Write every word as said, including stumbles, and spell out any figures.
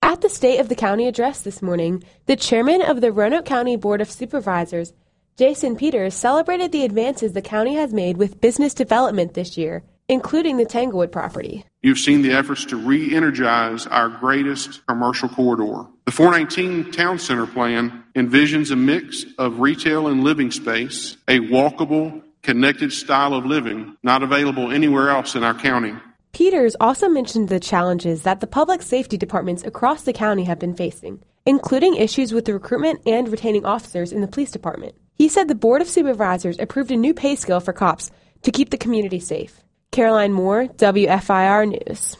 At the State of the County address this morning, the chairman of the Roanoke County Board of Supervisors, Jason Peters, celebrated the advances the county has made with business development this year, including the Tanglewood property. You've seen the efforts to re-energize our greatest commercial corridor. The four nineteen Town Center plan envisions a mix of retail and living space, a walkable, connected style of living not available anywhere else in our county. Peters also mentioned the challenges that the public safety departments across the county have been facing, including issues with the recruitment and retaining officers in the police department. He said the Board of Supervisors approved a new pay scale for cops to keep the community safe. Caroline Moore, W F I R News.